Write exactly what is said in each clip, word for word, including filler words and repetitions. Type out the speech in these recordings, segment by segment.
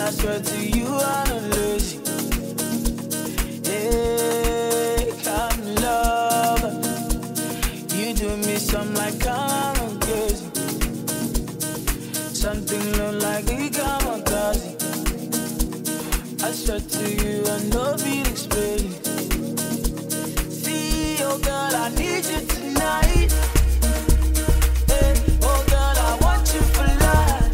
I swear to you, I'm not lazy. Hey, come love. You do me something like I'm crazy. Something look like we come on crazy. I swear to you, I know feel explain. See, oh girl, I need you tonight. Hey, oh girl, I want you for life.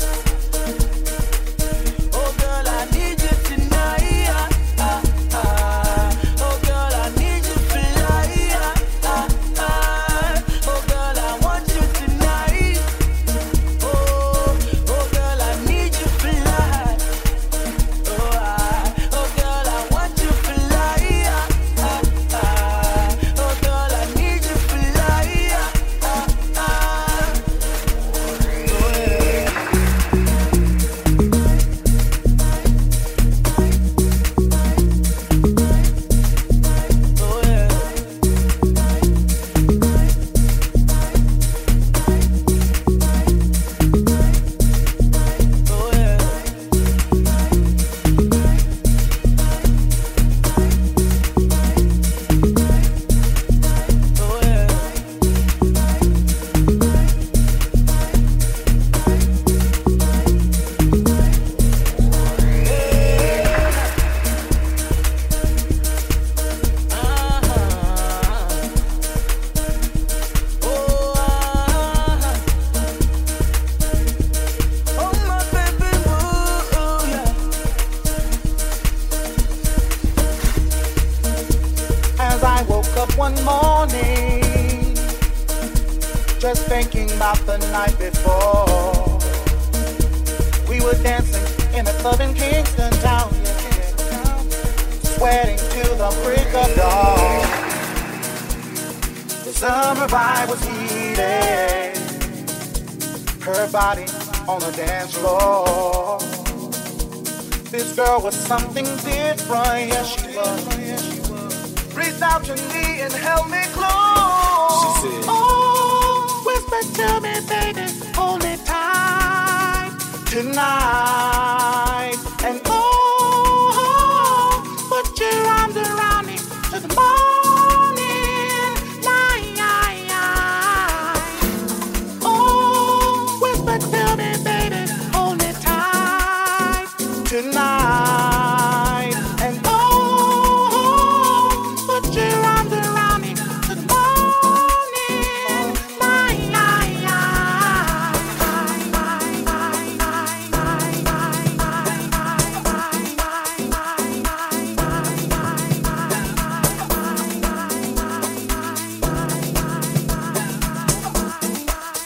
Oh girl, I need you tonight. Ah, ah, ah. Oh girl, I need you for life. Ah, ah, ah. Oh girl, I want you tonight. Oh, oh girl, I need you for life. Oh, I, oh girl, I want you for life. Ah, ah, ah. Oh girl, I need you for life. Ah, ah, ah. Oh yeah. Oh yeah. Oh yeah. Oh yeah. Oh, ah. Oh, my baby boo, yeah. As I woke up one morning, just thinking about the night before. We were dancing in a club in Kingston town, yeah. Sweating to the break of dawn. The summer vibe was heated, her body on the dance floor. This girl was something different, yes she was. Reached out to me and held me close. She said, oh, whisper to me, baby, hold me tight tonight. And oh, put your arms around me to the morning light. Oh, whisper to me, baby, hold me tight tonight. And oh, put your arms around me to the morning light.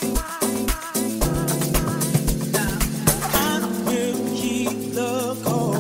I will keep the call.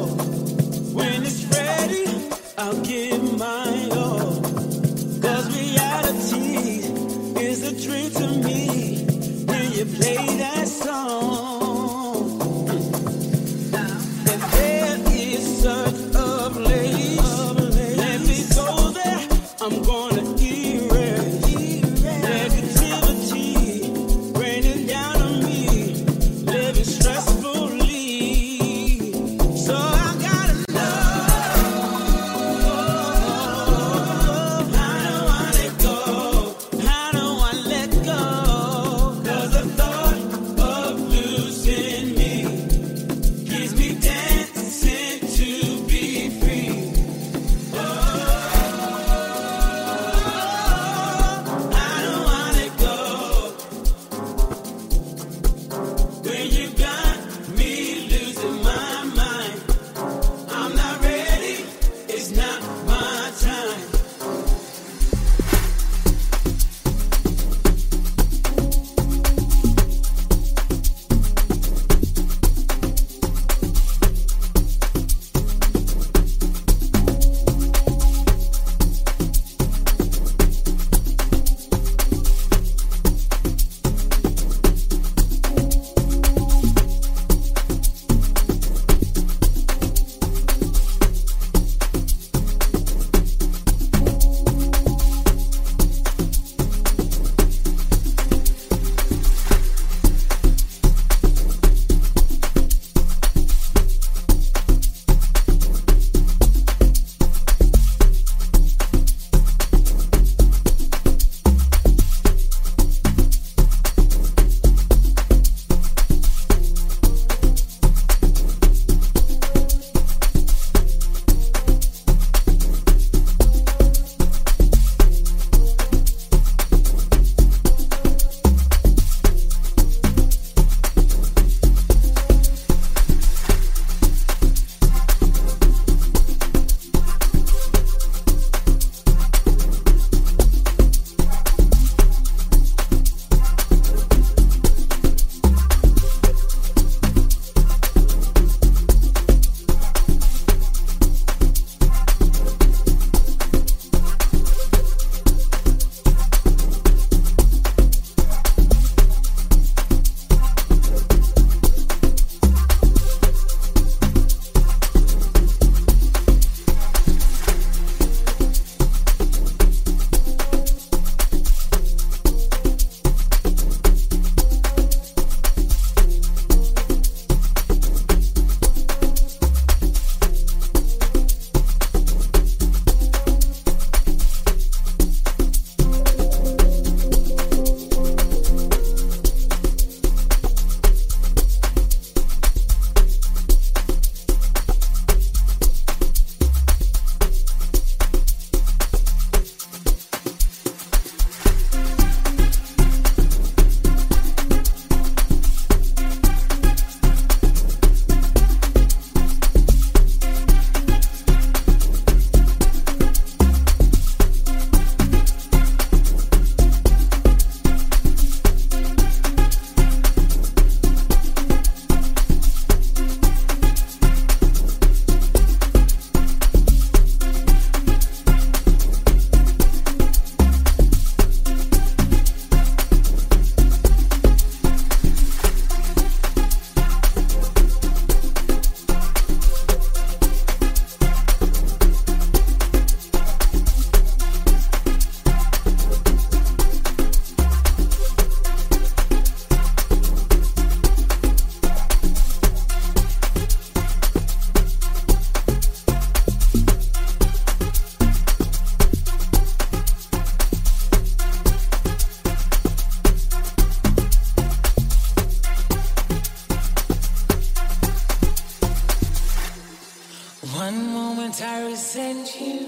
One moment I resent you,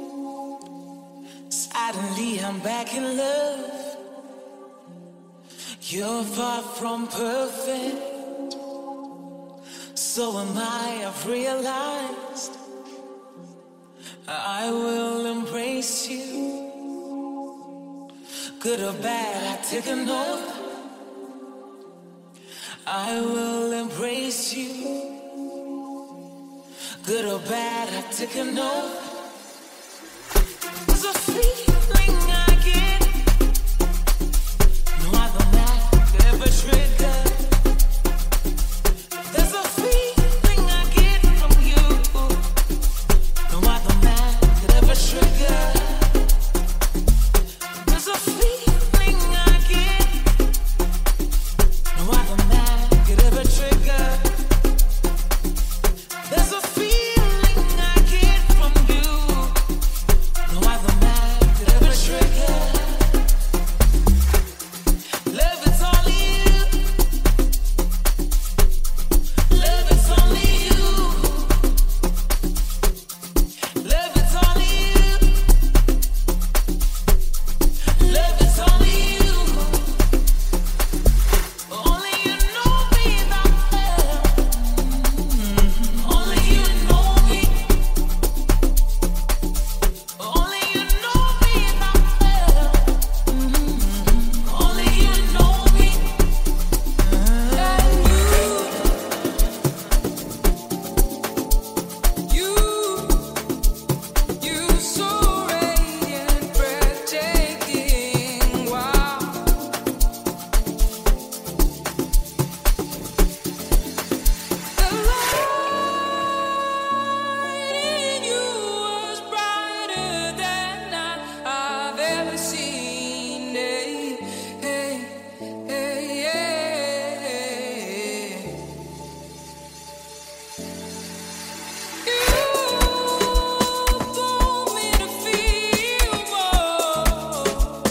suddenly I'm back in love. You're far from perfect, so am I, I've realized. I will embrace you, good or bad, I take a note. I will embrace you, good or bad, I take a note. There's a feeling I get, no other man could ever trigger. There's a feeling I get from you, no other man could ever trigger. There's a feeling I get, no other man could ever trigger. There's a feeling I get from you, no other man could ever trigger. Love, it's only you. Love, it's only you. Love, it's only you. Love, it's only you. Only you know me that well. Only you know me. Only you know me that well. Only you know me. You, you, you so radiant, breathtaking. Wow. The light in you was brighter than I- I've ever seen. Hey, hey, hey, hey. You told me to feel more,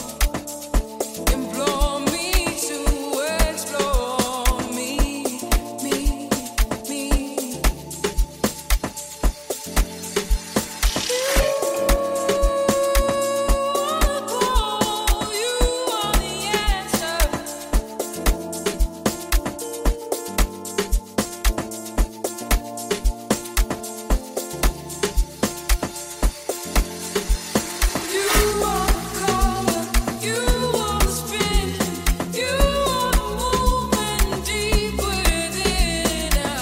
implore me to explore me, me, me. You are the answer. You are the color, you are the spin, you are the movement deep within. I,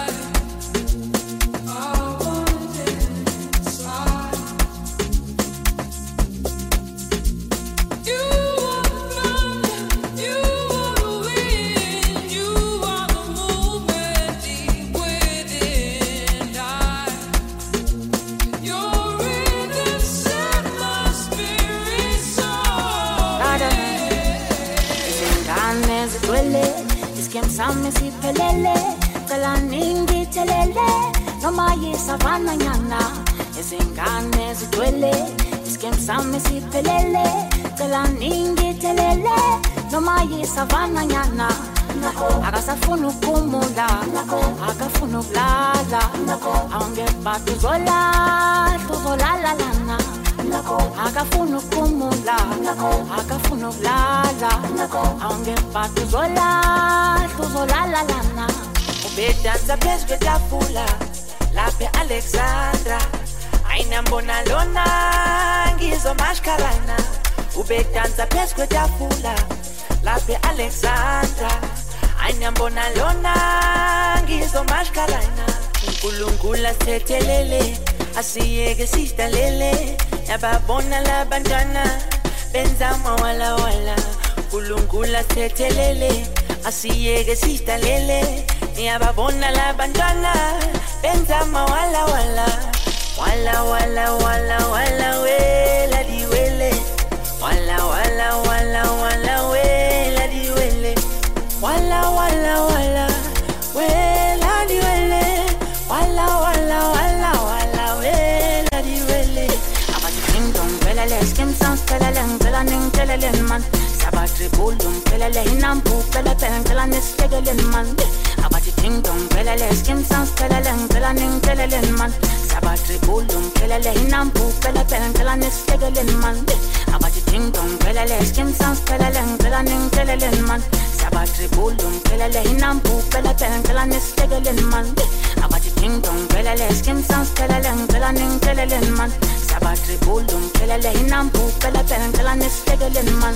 I wanna dance inside. You are the thunder, you are the wind, you are the movement deep within. I, your rhythm set my spirit soaring. Izingane zigcwele, iskem sami siphelele, cela ningithelele, noma yisavana nyana. Izingane zigcwele, iskem sami siphelele, cela ningithelele, noma yisavana nyana. Akasafuna ukumula, akafuna ukulala, awungeba tuzola, tuzolala lana. Akafuna ukumula, akafuna ukulala, awungeba tuzola, tuzolala lana. Ubedansa phezu kwetafula, lapha e-Alexandra, ayinambona lona, ngizomashkalana. Ubedansa phezu kwetafula, lapha e-Alexandra, ayinambona lona, ngizomashkalana. uNkulunkulu asithethelele, asiyeke sidlalele, yababona labantwana benza mawala wala. uNkulunkulu asithethelele, asiyeke sidlalele, yababona labantwana benza mawala wala. Wala wala wala wala wela diwele, wala wala wala wala wela diwele, wala wala wala wela diwele, wala wala wala wala wela diwele. Abati kingdom pelele, skim sans pelele, pela ning pelele man. Sabati bulum pelele, hinampu pele pele pela nistegele man. Abati kingdom pelele, skim sans pelele, pela ning pelele man. Sabatri bulum, kelele hinampu, pele pen, pelanis, tegelin man. Abati ting dong, kelele skin sans, pelelen, pelanin, kelelen man. Sabatri bulum, kelele hinampu, pele pen, pelanis, tegelin man. Abati ting dong, kelele skin sans, pelelen, pelanin, kelelen man. Sabatri bulum, kelele hinampu, pele pen, pelanis, tegelin man.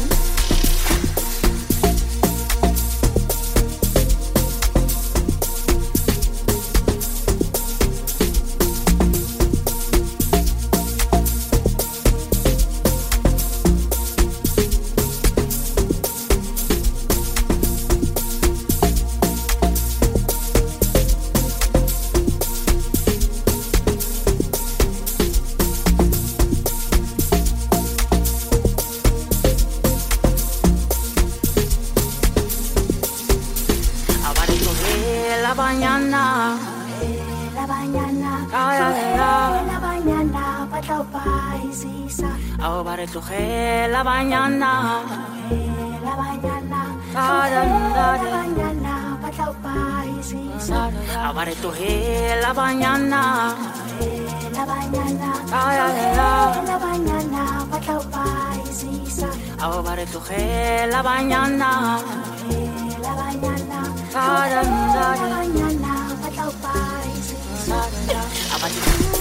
Coge la mañana, la mañana, la mañana, ahora coge la mañana, la mañana, la mañana, ahora coge la mañana, la mañana, la mañana,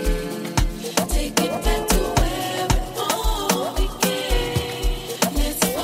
Let's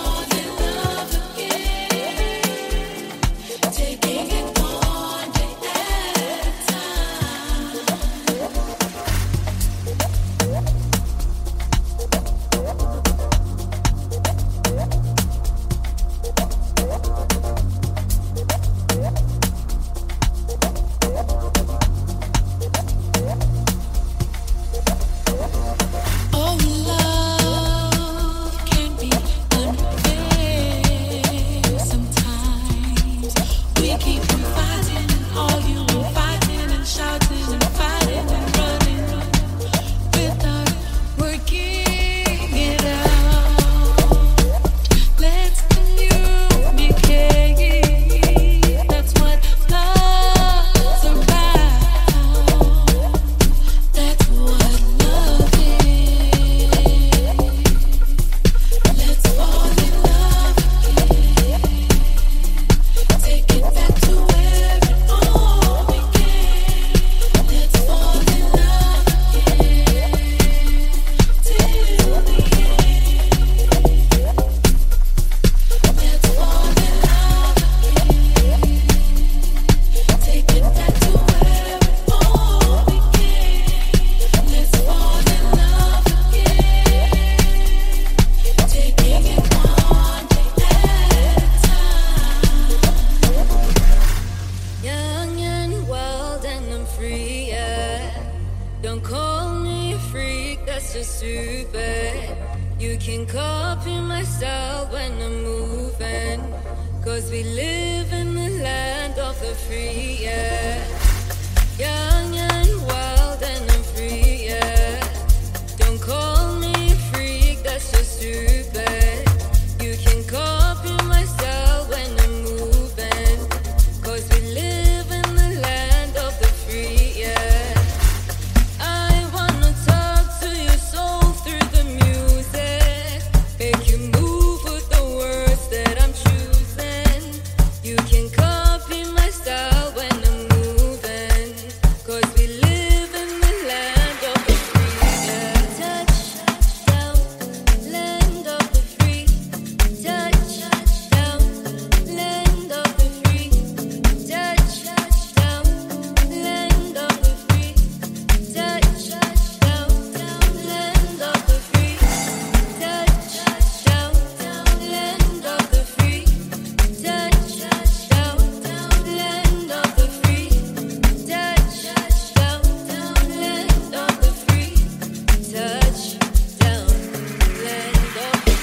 copy my style when I'm moving. Cause we live in the land of the free, yeah. Young and wild and I'm free, yeah. Don't call me a freak, that's just stupid. You can copy my style when I'm moving. Cause we live in the land of the free, yeah. I wanna talk to your soul through the music. Make you move with the words that I'm choosing. You can copy my style when I'm moving. Cause we live in the land of the free, yeah. Touchdown, land of the free. Touchdown, land of the free. Touchdown, land of the free. Touchdown, land of the free. Touchdown, land of the free. Touchdown, land of the free. Touchdown, land of the free. Touchdown, land of the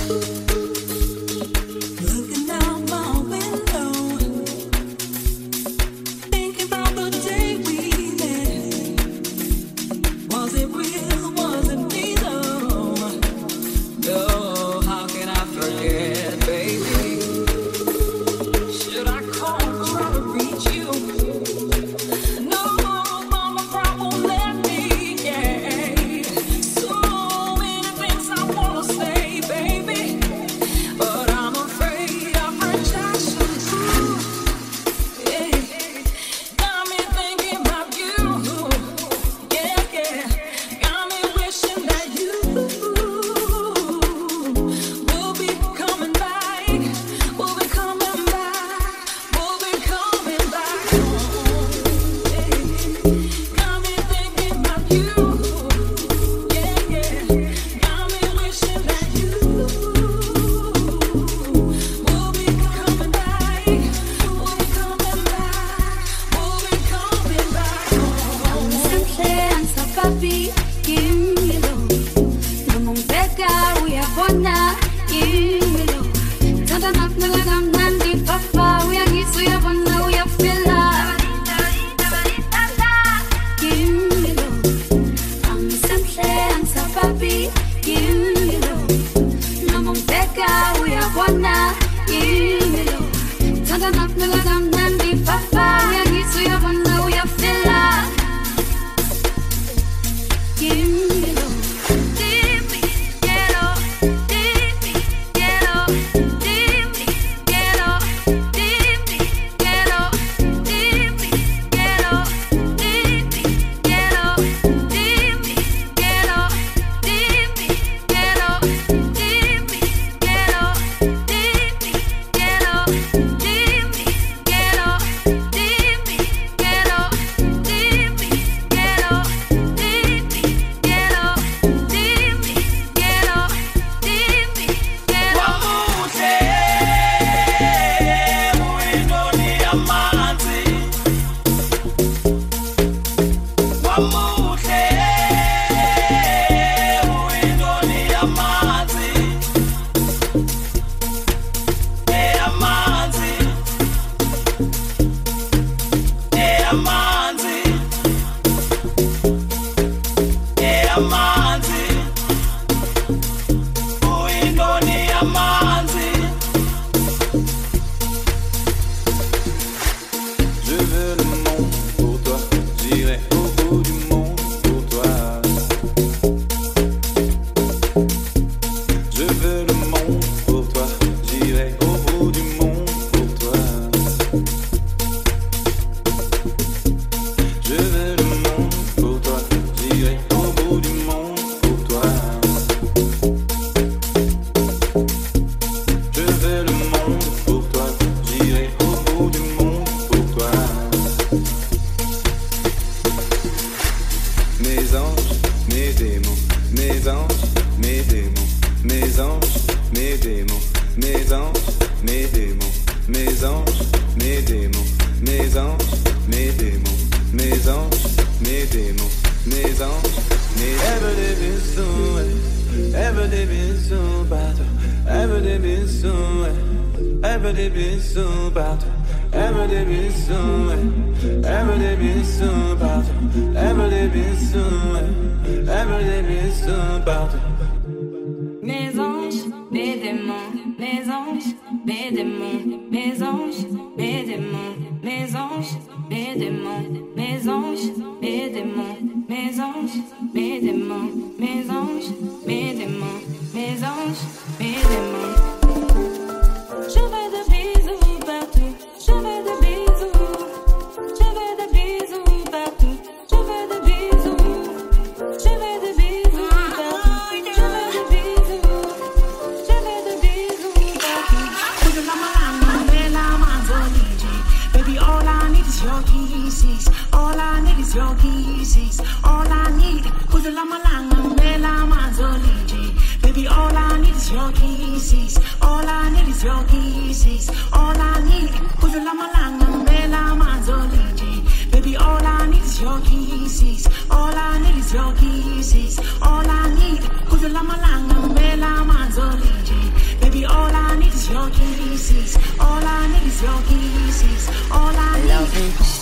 All I need, cause the lama langa, mela manzoliji.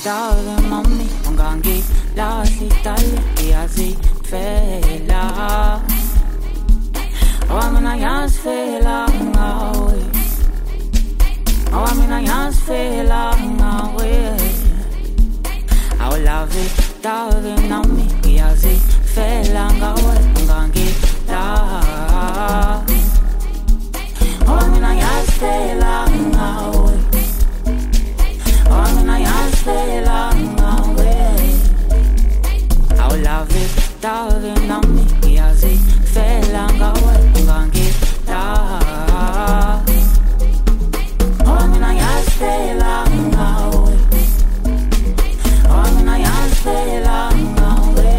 Dave mami ungangilahli dale iyazifela Awamina yazifela ngawe Awamina yazifela ngawe Our love it Dave mami iyazifela ngawe ungangilahli Awamina yazifela ngawe Awamina yazifela ngawe Our love is darling nami iyazifela ngawe ungangilahli Awamina yazifela ngawe Awamina yazifela ngawe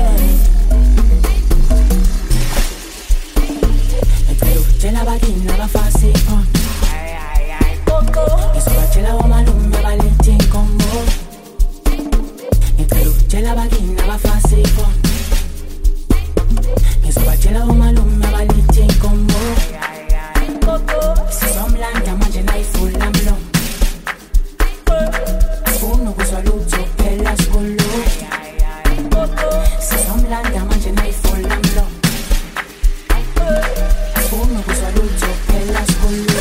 Ngicela abakini abafasi phone Ngizobatshela omalume balethi inkombo Ngicela ukutshela abakini abafasi phone Ngizobatshela omalume balethi inkombo Sizomlanda manje nayifula mlomo Sifuna ukuzwa lutho phela sikolo Sizomlanda manje nayifula mlomo Sifuna ukuzwa lutho phela sikolo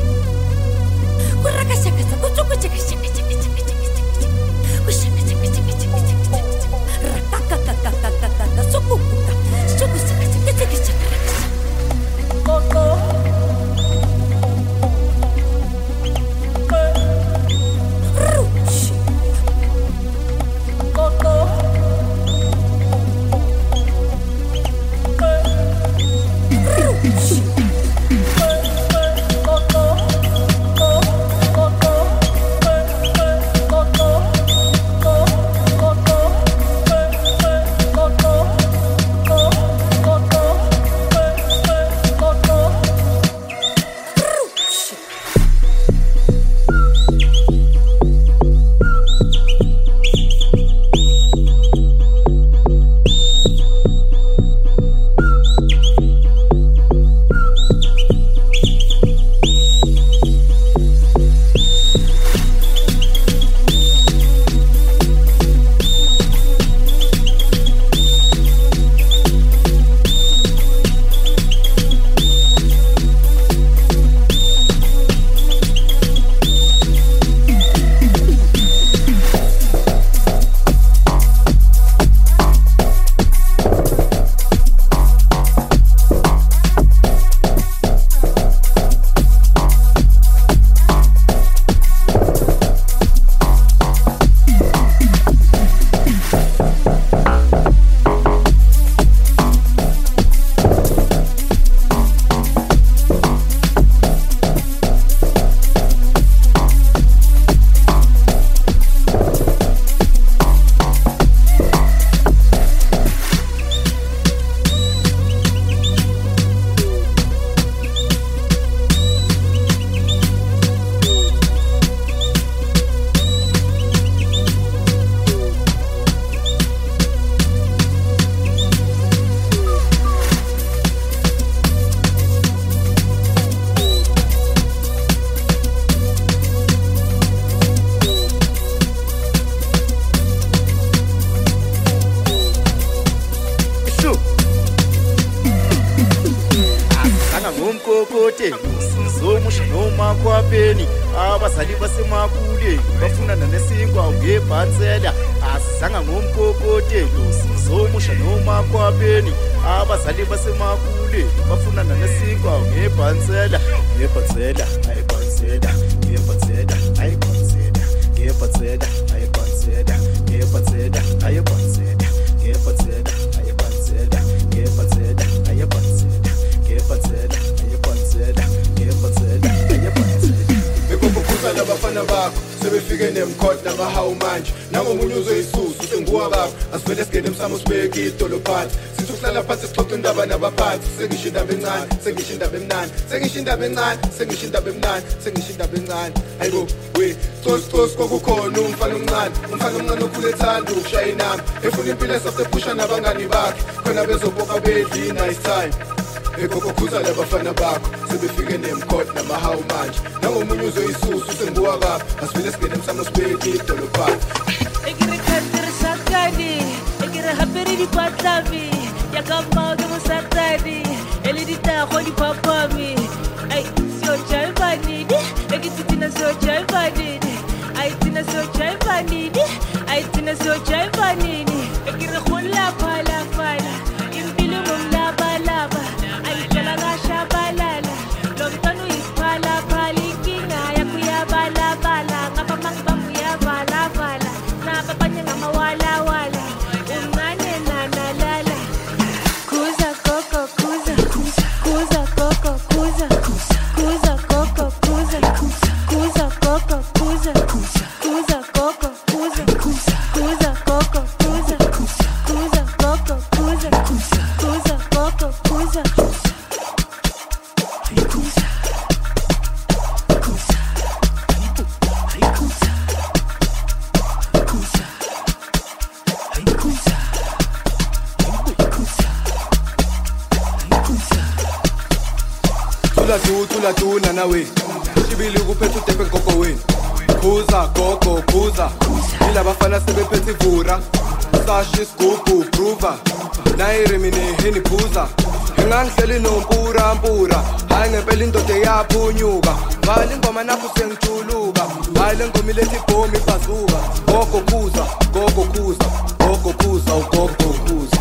Shake somusha noma kwapeni abazali basemakule bafunana nesingwa ngebhansela asizanga ngomkokotelo somusha noma kwapeni abazali basemakule bafunana nesingwa ngebhansela ngebhansela ayibhansela ngebhansela ayibhansela ngebhansela ayibhansela ngebhansela ayibhansela ngebhansela ayibhansela ngebhansela ayibhansela ngebhansela ayibhansela ngebhansela ayibhansela bekukhuza labafana bakho sebefike nemkhot namahawu manje nangomunye uzoyisusu senguwa bakho asivele sigene emsamo sibeke idolo phansi sithi ukuhlala phansi sixoxe indaba nabaphansi sengisho indaba encane sengisho indaba emnani sengisho indaba encane sengisho indaba emnani sengisho indaba encane hayibo we cosi cosi kokukhona umfana omncane umfana omncane okhule ethanda ukushaya inamba efuna impilo esasephusha nabangani bakhe khona bezobopha bedli nice time ekokukhuza labafana bakho sebefike nemkhot namahawu manje nangomunye uzoyisusu senguwa bakho asivele sigene emsamo sibeke idolo phansi Ekire khatri sakadi, ekire haperi di patlavi, ya kama ke musatadi, eli di ta khodi papami. Ay, sio chalbani, ekiti tina sio chalbani. Ay, tina sio chalbani, ay tina sio chalbani. Ekire khula pala pala, impilo mumla balaba, ay kala gasha balala. Lontano ispala pali kinga ya kuya bala bala, ngapa mangbamu ya bala bala. Papanya ngama wala wala umane nana lala kuza koko kuza kuza koko kuza kuza koko kuza kuza koko kuza kuza koko kuza kuza koko kuza kuza koko kuza kuza koko kuza Tula tu, tula tu, nana we Shibili kuphethe utepe nkoko wenu Kuza, gogo, kuza Ila bafana sebephethe ivura Sashi, scoop, prover Nairi mine heni puza Ngangihleli nompura mpura Hayi ngempela indoda eyaphunyuka Vali ingoma nakho sengijuluka Hayi le ngoma ilethi ibhomi ibhazuka Gogo kuza, gogo kuza Gogo kuza, ugogo kuza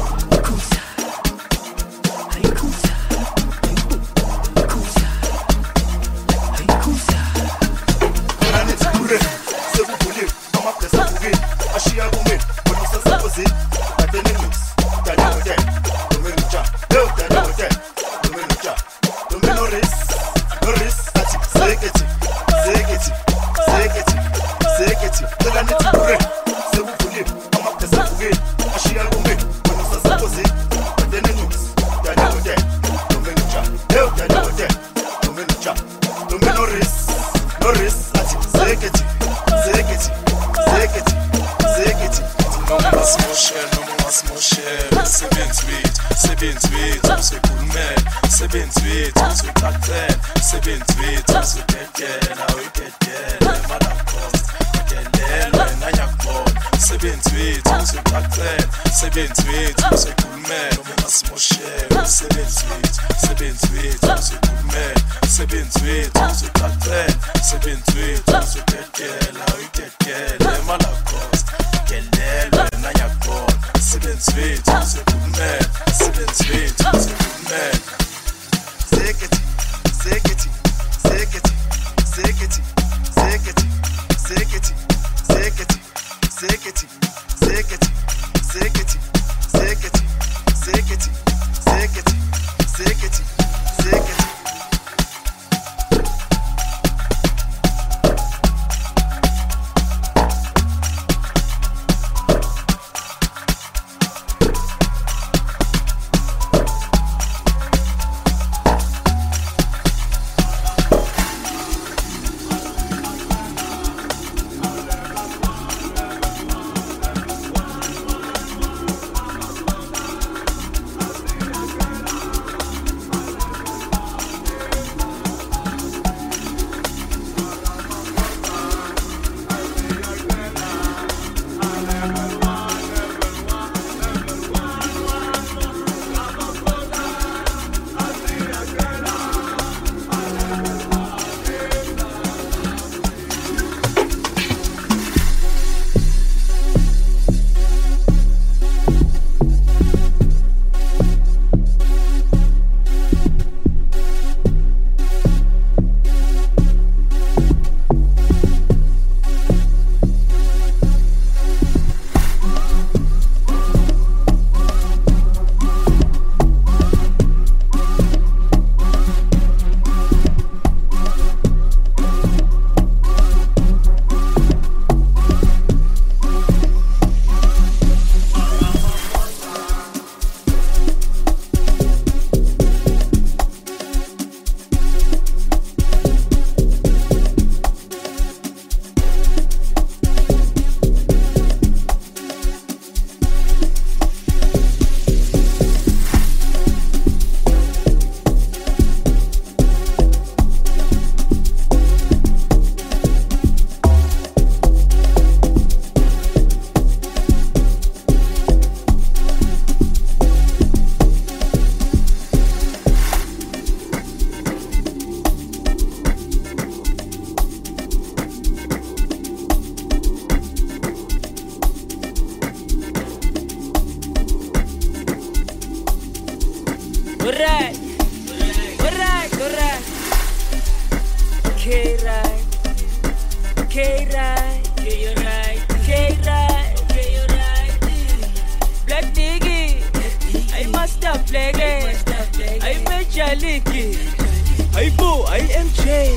K-Ride, K-Ride, K-Ride, K-Ride, K-Ride. Black Diggy, I must have flag it. I Major League, I Boo, I M J.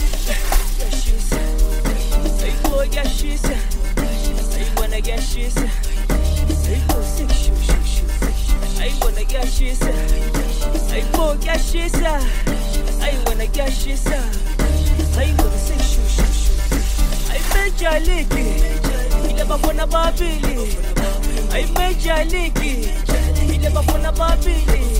I Boo, Yashisa, I wanna Yashisa. I Boo, six shoes, shoes, shoes. I wanna Yashisa, I Boo, Yashisa. I wanna Yashisa, I wanna six shoes, shoes, shoes. I Major League, ile bafona babili. I Major League, ile bafona babili.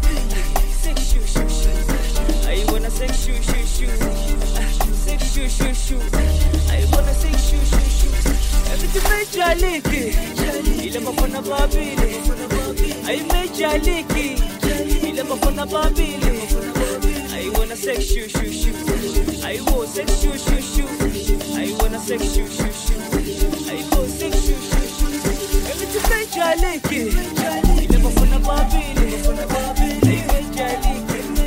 I wanna sing shoo shoo shoo, sing shoo shoo shoo. I wanna sing shoo shoo shoo. Everything Major League, ile bafona babili. I Major League, ile bafona babili. I wanna sing shoo shoo shoo. I will sing shoo shoo shoo. I wanna sing shoo shoo shoo. I will sing shoo shoo shoo. Everything Major League, ile bafona babili. I Major League.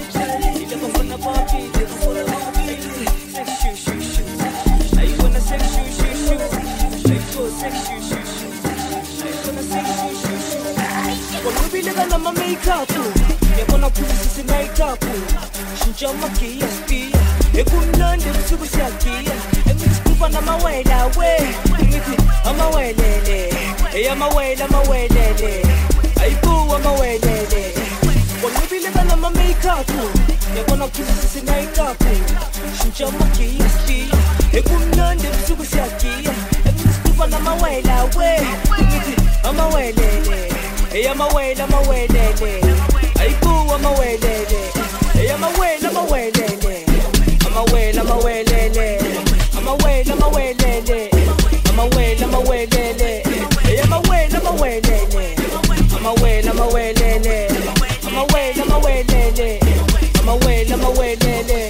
Na ma makeup, yabona kuzi makeup. Shinja makia spia, ekumnande busuku siyakia. Engikufa na mawela we, ngithi amawelele. Hey amawela amawelele. Ayibu amawelele. Wanubile na ma makeup, yabona kuzi makeup. Shinja makia spia, ekumnande busuku siyakia. Engikufa na mawela we, ngithi amawelele. Hey, I'm away, I'm away, lele. I boo, I'm away, lele. Hey, I'm away, I'm away, lele. I'm away, I'm away, lele. I'm away, I'm away, lele. I'm away, I'm away, lele. Hey, I'm away, I'm away, lele. I'm away, I'm away, lele. I'm away, I'm away, lele. I'm away, I'm away, lele.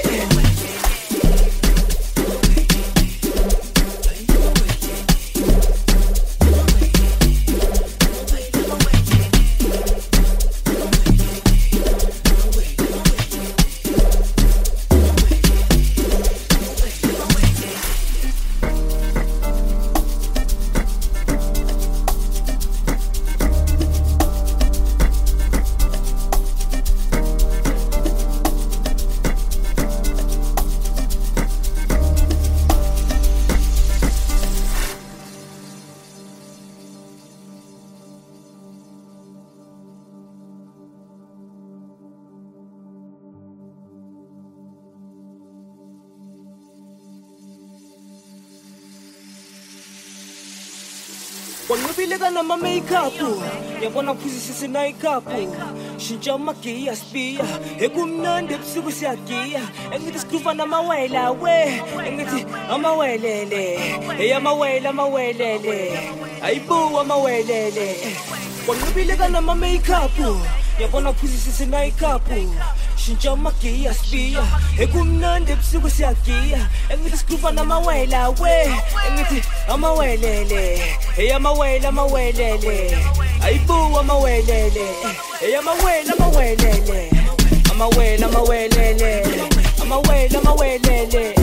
Wanubile na ma makeup, yabona kuzi sisi makeup. Shinja makia spia, ekumnande busuku siyakia. Engithi sikufa na mawela we, engithi amawelele. Hey amawela amawelele. Ayibu amawelele. Wanubile na ma makeup, yabona kuzi sisi makeup. Shinja makia spia, ekumnande busuku siyakia. Engithi sikufa na mawela we, engithi amawelele. Hey, I'm away, I'm away, lele. I boo, I'm away, lele. Hey, I'm away, I'm away, lele. I'm away, I'm away, lele. I'm away, I'm away, lele.